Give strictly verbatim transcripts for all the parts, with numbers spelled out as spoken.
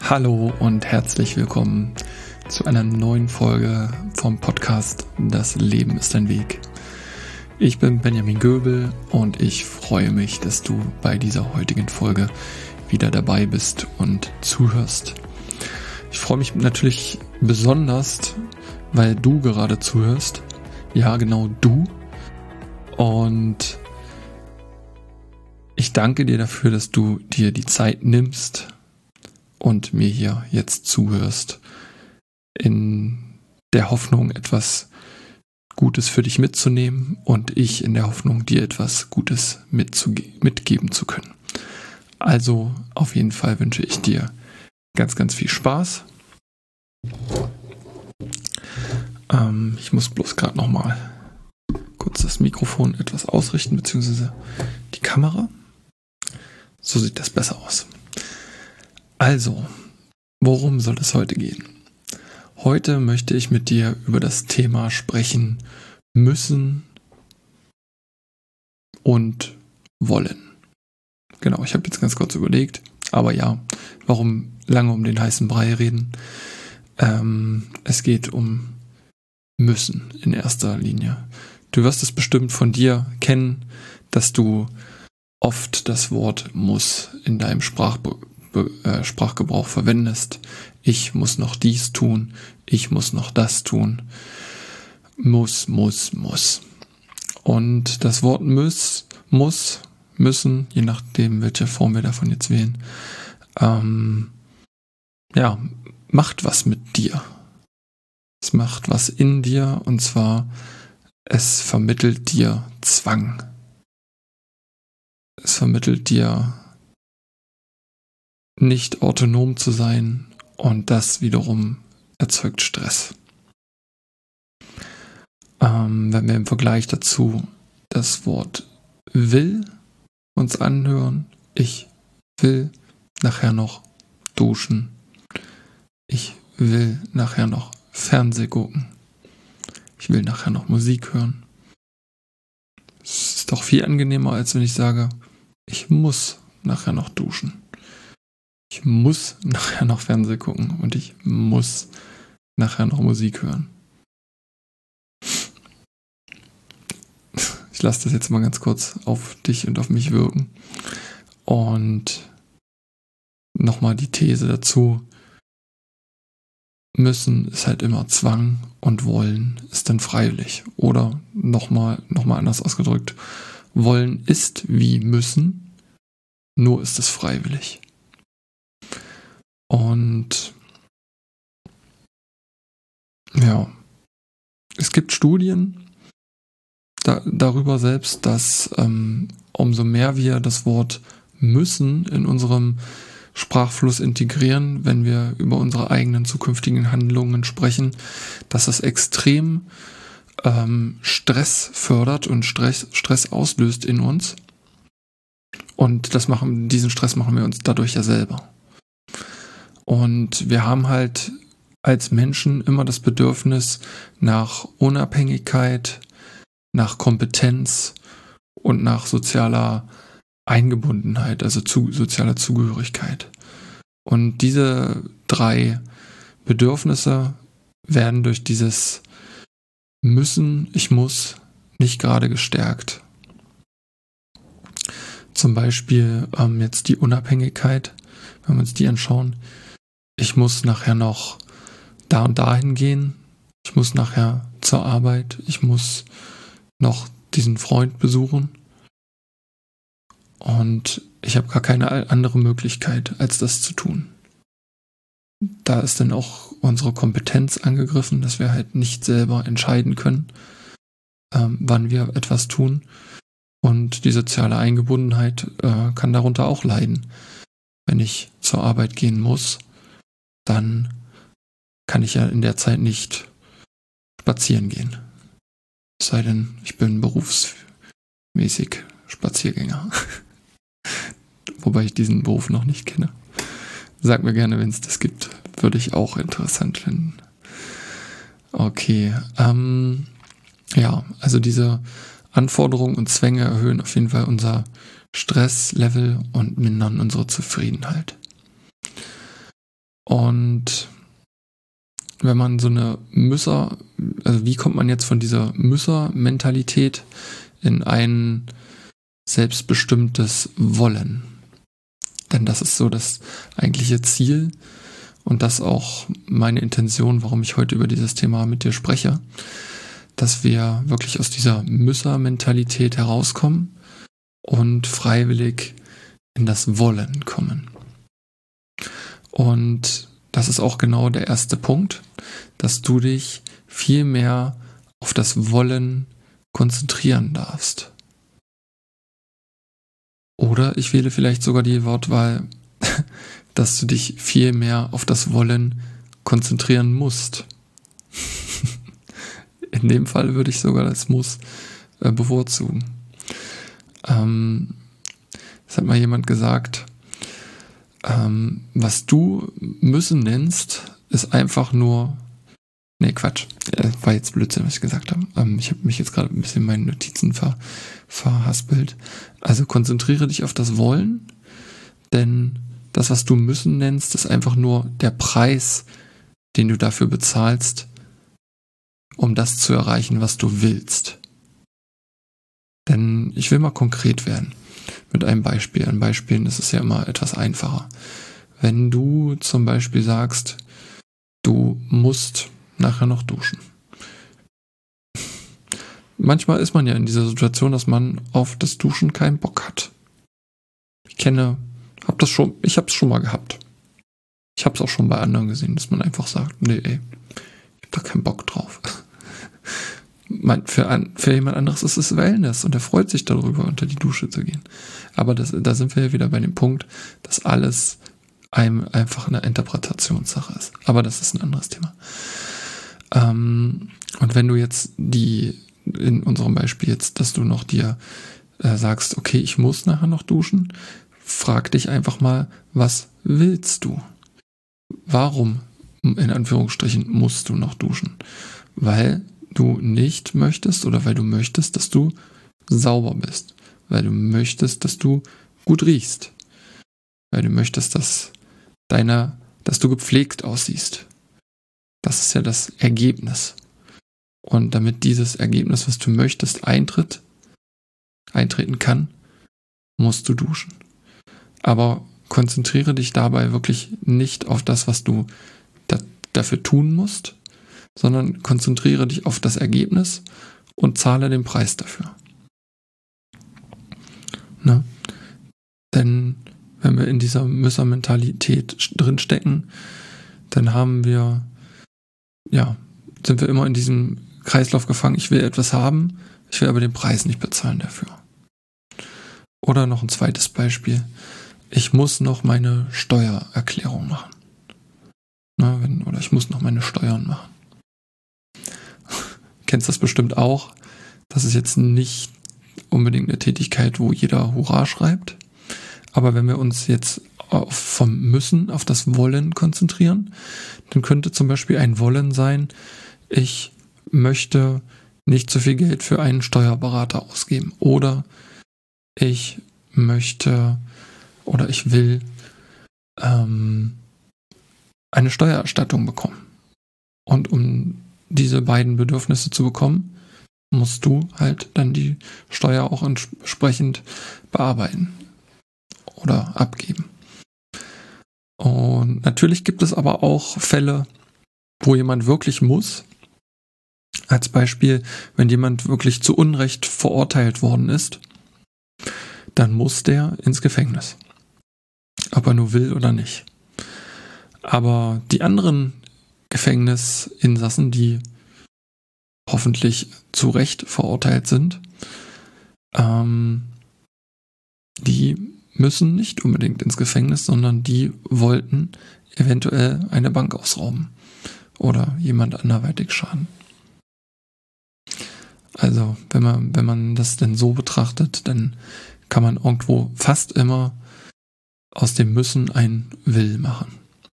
Hallo und herzlich willkommen zu einer neuen Folge vom Podcast Das Leben ist ein Weg. Ich bin Benjamin Göbel und ich freue mich, dass du bei dieser heutigen Folge wieder dabei bist und zuhörst. Ich freue mich natürlich besonders, weil du gerade zuhörst. Ja, genau du. Und ich danke dir dafür, dass du dir die Zeit nimmst und mir hier jetzt zuhörst, in der Hoffnung, etwas Gutes für dich mitzunehmen und ich in der Hoffnung, dir etwas Gutes mitzuge- mitgeben zu können. Also auf jeden Fall wünsche ich dir ganz, ganz viel Spaß. Ähm, ich muss bloß gerade nochmal kurz das Mikrofon etwas ausrichten, beziehungsweise die Kamera. So sieht das besser aus. Also, worum soll es heute gehen? Heute möchte ich mit dir über das Thema sprechen müssen und wollen. Genau, ich habe jetzt ganz kurz überlegt, aber ja, warum lange um den heißen Brei reden? Ähm, es geht um müssen in erster Linie. Du wirst es bestimmt von dir kennen, dass du oft das Wort muss in deinem Sprachbe- Be- äh, Sprachgebrauch verwendest. Ich muss noch dies tun, ich muss noch das tun. Muss, muss, muss. Und das Wort muss, muss, müssen, je nachdem, welche Form wir davon jetzt wählen, ähm, ja, macht was mit dir. Es macht was in dir, und zwar, es vermittelt dir Zwang. Es vermittelt dir nicht autonom zu sein, und das wiederum erzeugt Stress. Ähm, wenn wir im Vergleich dazu das Wort will uns anhören, ich will nachher noch duschen, ich will nachher noch Fernseh gucken, ich will nachher noch Musik hören. Es ist doch viel angenehmer, als wenn ich sage, ich muss nachher noch duschen. Ich muss nachher noch Fernseh gucken und ich muss nachher noch Musik hören. Ich lasse das jetzt mal ganz kurz auf dich und auf mich wirken. Und nochmal die These dazu. Müssen ist halt immer Zwang und wollen ist dann freiwillig. Oder nochmal noch mal anders ausgedrückt. Wollen ist wie müssen, nur ist es freiwillig. Und ja, es gibt Studien da, darüber selbst, dass ähm, umso mehr wir das Wort müssen in unserem Sprachfluss integrieren, wenn wir über unsere eigenen zukünftigen Handlungen sprechen, dass das extrem ähm, Stress fördert und Stress, Stress auslöst in uns. Und das machen, diesen Stress machen wir uns dadurch ja selber. Und wir haben halt als Menschen immer das Bedürfnis nach Unabhängigkeit, nach Kompetenz und nach sozialer Eingebundenheit, also zu, sozialer Zugehörigkeit. Und diese drei Bedürfnisse werden durch dieses Müssen, ich muss, nicht gerade gestärkt. Zum Beispiel ähm, jetzt die Unabhängigkeit, wenn wir uns die anschauen. Ich muss nachher noch da und dahin gehen. Ich muss nachher zur Arbeit. Ich muss noch diesen Freund besuchen. Und ich habe gar keine andere Möglichkeit, als das zu tun. Da ist dann auch unsere Kompetenz angegriffen, dass wir halt nicht selber entscheiden können, ähm, wann wir etwas tun. Und die soziale Eingebundenheit äh, kann darunter auch leiden. Wenn ich zur Arbeit gehen muss, dann kann ich ja in der Zeit nicht spazieren gehen. Es sei denn, ich bin berufsmäßig Spaziergänger. Wobei ich diesen Beruf noch nicht kenne. Sag mir gerne, wenn es das gibt. Würde ich auch interessant finden. Okay. Ähm, ja, also diese Anforderungen und Zwänge erhöhen auf jeden Fall unser Stresslevel und mindern unsere Zufriedenheit. Und wenn man so eine Müsser, also wie kommt man jetzt von dieser Müsser-Mentalität in ein selbstbestimmtes Wollen? Denn das ist so das eigentliche Ziel und das auch meine Intention, warum ich heute über dieses Thema mit dir spreche, dass wir wirklich aus dieser Müsser-Mentalität herauskommen und freiwillig in das Wollen kommen. Und das ist auch genau der erste Punkt, dass du dich viel mehr auf das Wollen konzentrieren darfst. Oder ich wähle vielleicht sogar die Wortwahl, dass du dich viel mehr auf das Wollen konzentrieren musst. In dem Fall würde ich sogar das Muss äh, bevorzugen. Ähm, es hat mal jemand gesagt, ähm, was du müssen nennst, ist einfach nur, nee Quatsch, äh, war jetzt Blödsinn, was ich gesagt habe. Ähm, ich habe mich jetzt gerade ein bisschen in meinen Notizen ver, verhaspelt. Also konzentriere dich auf das Wollen, denn das, was du müssen nennst, ist einfach nur der Preis, den du dafür bezahlst, um das zu erreichen, was du willst. Denn ich will mal konkret werden mit einem Beispiel. An Beispielen ist es ja immer etwas einfacher. Wenn du zum Beispiel sagst, du musst nachher noch duschen. Manchmal ist man ja in dieser Situation, dass man auf das Duschen keinen Bock hat. Ich kenne, hab das schon, ich habe es schon mal gehabt. Ich habe es auch schon bei anderen gesehen, dass man einfach sagt, nee, ey, ich habe da keinen Bock drauf. Man, für, an, für jemand anderes ist es Wellness und er freut sich darüber, unter die Dusche zu gehen. Aber das, da sind wir ja wieder bei dem Punkt, dass alles einem einfach eine Interpretationssache ist. Aber das ist ein anderes Thema. Ähm, und wenn du jetzt die, in unserem Beispiel jetzt, dass du noch dir äh, sagst, okay, ich muss nachher noch duschen, frag dich einfach mal, was willst du? Warum, in Anführungsstrichen, musst du noch duschen? Weil du nicht möchtest oder weil du möchtest, dass du sauber bist. Weil du möchtest, dass du gut riechst. Weil du möchtest, dass deine, dass du gepflegt aussiehst. Das ist ja das Ergebnis. Und damit dieses Ergebnis, was du möchtest, eintritt, eintreten kann, musst du duschen. Aber konzentriere dich dabei wirklich nicht auf das, was du da, dafür tun musst, sondern konzentriere dich auf das Ergebnis und zahle den Preis dafür. Ne? Denn wenn wir in dieser Müsser-Mentalität drinstecken, dann haben wir, ja, sind wir immer in diesem Kreislauf gefangen, ich will etwas haben, ich will aber den Preis nicht bezahlen dafür. Oder noch ein zweites Beispiel, ich muss noch meine Steuererklärung machen. Na, wenn, oder ich muss noch meine Steuern machen. Kennst das bestimmt auch. Das ist jetzt nicht unbedingt eine Tätigkeit, wo jeder Hurra schreibt. Aber wenn wir uns jetzt auf, vom Müssen auf das Wollen konzentrieren, dann könnte zum Beispiel ein Wollen sein, ich möchte nicht so viel Geld für einen Steuerberater ausgeben. Oder ich möchte oder ich will ähm, eine Steuererstattung bekommen. Und um diese beiden Bedürfnisse zu bekommen, musst du halt dann die Steuer auch entsprechend bearbeiten oder abgeben. Und natürlich gibt es aber auch Fälle, wo jemand wirklich muss. Als Beispiel, wenn jemand wirklich zu Unrecht verurteilt worden ist, dann muss der ins Gefängnis. Ob er nur will oder nicht. Aber die anderen Gefängnisinsassen, die hoffentlich zu Recht verurteilt sind, ähm, die müssen nicht unbedingt ins Gefängnis, sondern die wollten eventuell eine Bank ausrauben oder jemand anderweitig schaden. Also wenn man, wenn man das denn so betrachtet, dann kann man irgendwo fast immer aus dem Müssen ein Will machen.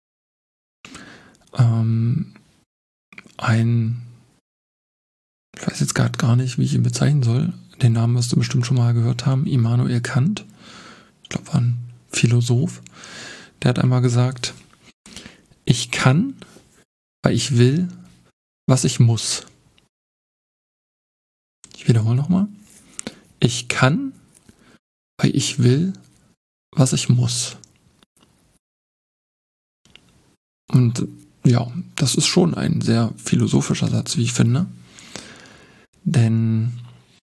Ähm, ein, ich weiß jetzt gerade gar nicht, wie ich ihn bezeichnen soll, den Namen wirst du bestimmt schon mal gehört haben, Immanuel Kant, ich glaube war ein Philosoph, der hat einmal gesagt, Ich kann, weil ich will, was ich muss. Ich wiederhole nochmal. Ich kann, weil ich will, was ich muss. Und ja, das ist schon ein sehr philosophischer Satz, wie ich finde. Denn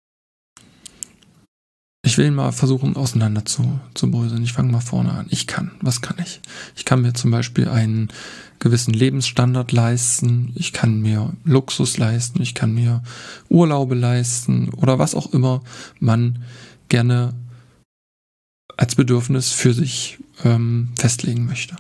ich will ihn mal versuchen, auseinander zu, zu bröseln. Ich fange mal vorne an. Ich kann. Was kann ich? Ich kann mir zum Beispiel einen gewissen Lebensstandard leisten. Ich kann mir Luxus leisten. Ich kann mir Urlaube leisten oder was auch immer man gerne als Bedürfnis für sich ähm, festlegen möchte.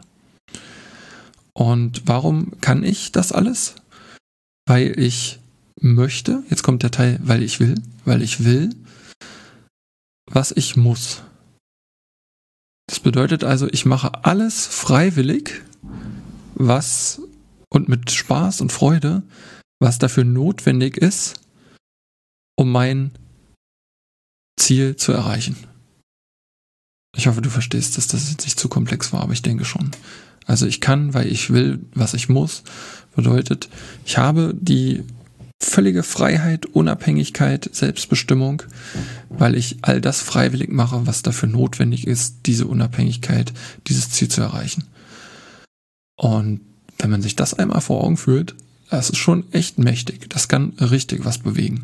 Und warum kann ich das alles? Weil ich möchte, jetzt kommt der Teil, weil ich will, weil ich will, was ich muss. Das bedeutet also, ich mache alles freiwillig, was und mit Spaß und Freude, was dafür notwendig ist, um mein Ziel zu erreichen. Ich hoffe, du verstehst, dass das jetzt nicht zu komplex war, aber ich denke schon. Also ich kann, weil ich will, was ich muss, bedeutet, ich habe die völlige Freiheit, Unabhängigkeit, Selbstbestimmung, weil ich all das freiwillig mache, was dafür notwendig ist, diese Unabhängigkeit, dieses Ziel zu erreichen. Und wenn man sich das einmal vor Augen fühlt, das ist schon echt mächtig. Das kann richtig was bewegen.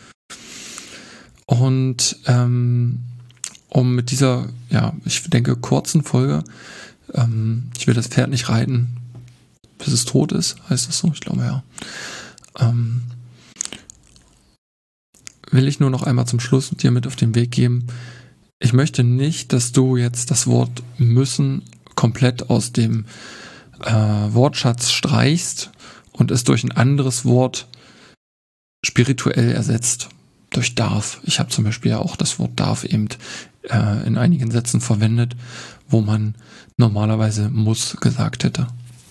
Und ähm, um mit dieser, ja, ich denke, kurzen Folge, ähm, ich will das Pferd nicht reiten, bis es tot ist, heißt das so? Ich glaube, ja. Ähm, will ich nur noch einmal zum Schluss dir mit auf den Weg geben. Ich möchte nicht, dass du jetzt das Wort müssen komplett aus dem äh, Wortschatz streichst und es durch ein anderes Wort spirituell ersetzt. Durch darf. Ich habe zum Beispiel ja auch das Wort darf eben äh, in einigen Sätzen verwendet, wo man normalerweise muss gesagt hätte.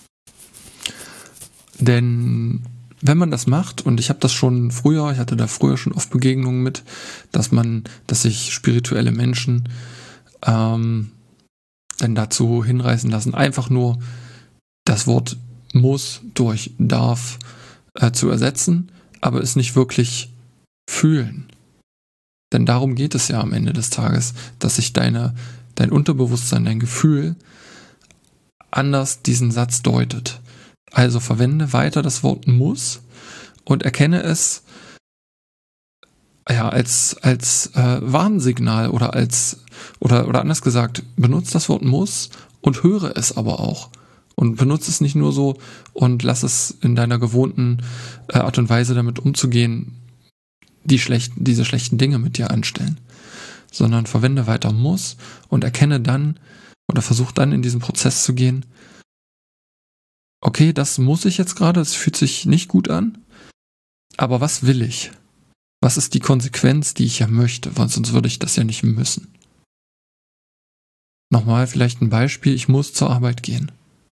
Denn wenn man das macht, und ich habe das schon früher, ich hatte da früher schon oft Begegnungen mit, dass man, dass sich spirituelle Menschen ähm, dann dazu hinreißen lassen, einfach nur das Wort muss durch darf äh, zu ersetzen, aber es nicht wirklich fühlen. Denn darum geht es ja am Ende des Tages, dass sich deine, dein Unterbewusstsein, dein Gefühl anders diesen Satz deutet. Also verwende weiter das Wort muss und erkenne es ja, als, als äh, Warnsignal oder als oder, oder anders gesagt, benutze das Wort muss und höre es aber auch. Und benutze es nicht nur so und lass es in deiner gewohnten äh, Art und Weise damit umzugehen, die schlechten, diese schlechten Dinge mit dir anstellen. Sondern verwende weiter muss und erkenne dann oder versuch dann in diesen Prozess zu gehen, okay, das muss ich jetzt gerade, das fühlt sich nicht gut an, aber was will ich? Was ist die Konsequenz, die ich ja möchte? Weil sonst würde ich das ja nicht müssen. Nochmal vielleicht ein Beispiel, ich muss zur Arbeit gehen.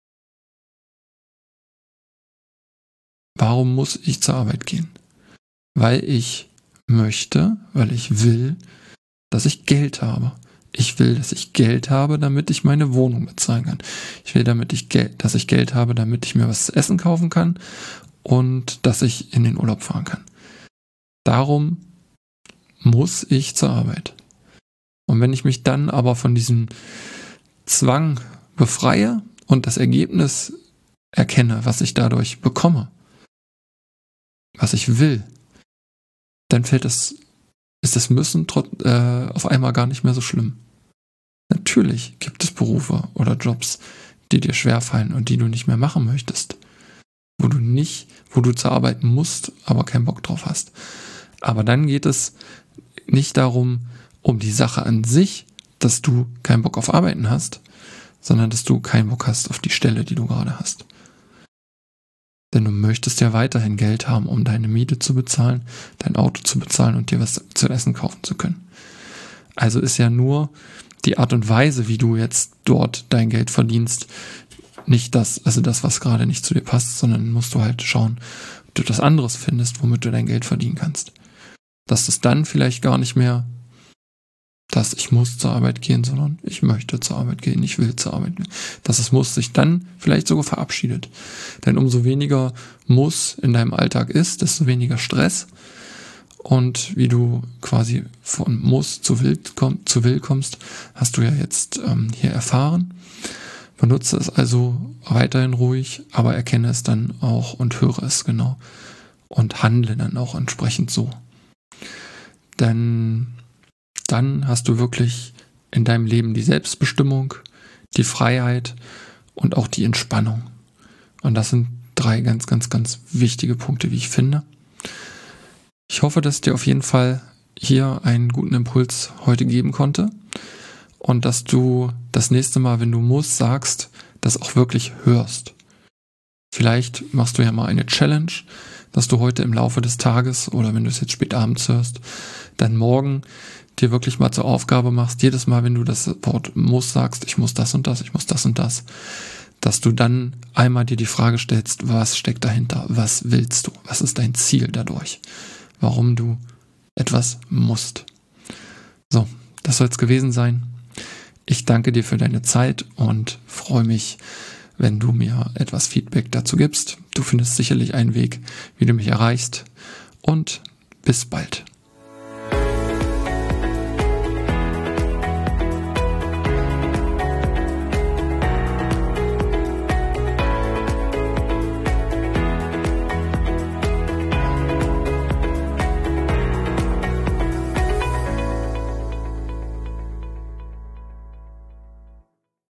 Warum muss ich zur Arbeit gehen? Weil ich möchte, weil ich will, dass ich Geld habe. Ich will, dass ich Geld habe, damit ich meine Wohnung bezahlen kann. Ich will, damit ich Geld, dass ich Geld habe, damit ich mir was zu essen kaufen kann und dass ich in den Urlaub fahren kann. Darum muss ich zur Arbeit. Und wenn ich mich dann aber von diesem Zwang befreie und das Ergebnis erkenne, was ich dadurch bekomme, was ich will, dann fällt das, ist das Müssen trot, äh, auf einmal gar nicht mehr so schlimm. Natürlich gibt es Berufe oder Jobs, die dir schwerfallen und die du nicht mehr machen möchtest. Wo du nicht, wo du zur Arbeit musst, aber keinen Bock drauf hast. Aber dann geht es nicht darum, um die Sache an sich, dass du keinen Bock auf Arbeiten hast, sondern dass du keinen Bock hast auf die Stelle, die du gerade hast. Denn du möchtest ja weiterhin Geld haben, um deine Miete zu bezahlen, dein Auto zu bezahlen und dir was zu essen kaufen zu können. Also ist ja nur die Art und Weise, wie du jetzt dort dein Geld verdienst, nicht das, also das, was gerade nicht zu dir passt, sondern musst du halt schauen, ob du etwas anderes findest, womit du dein Geld verdienen kannst. Dass das dann vielleicht gar nicht mehr das ich muss zur Arbeit gehen, sondern ich möchte zur Arbeit gehen, ich will zur Arbeit gehen. Dass es muss sich dann vielleicht sogar verabschiedet. Denn umso weniger muss in deinem Alltag ist, desto weniger Stress. Und wie du quasi von muss zu will, komm, zu will kommst, hast du ja jetzt ähm, hier erfahren. Benutze es also weiterhin ruhig, aber erkenne es dann auch und höre es genau. Und handle dann auch entsprechend so. Denn dann hast du wirklich in deinem Leben die Selbstbestimmung, die Freiheit und auch die Entspannung. Und das sind drei ganz, ganz, ganz wichtige Punkte, wie ich finde. Ich hoffe, dass ich dir auf jeden Fall hier einen guten Impuls heute geben konnte und dass du das nächste Mal, wenn du musst, sagst, das auch wirklich hörst. Vielleicht machst du ja mal eine Challenge, dass du heute im Laufe des Tages oder wenn du es jetzt spät abends hörst, dann morgen dir wirklich mal zur Aufgabe machst, jedes Mal, wenn du das Wort muss sagst, ich muss das und das, ich muss das und das, dass du dann einmal dir die Frage stellst, was steckt dahinter, was willst du, was ist dein Ziel dadurch, warum du etwas musst. So, das soll es gewesen sein. Ich danke dir für deine Zeit und freue mich, wenn du mir etwas Feedback dazu gibst. Du findest sicherlich einen Weg, wie du mich erreichst und bis bald.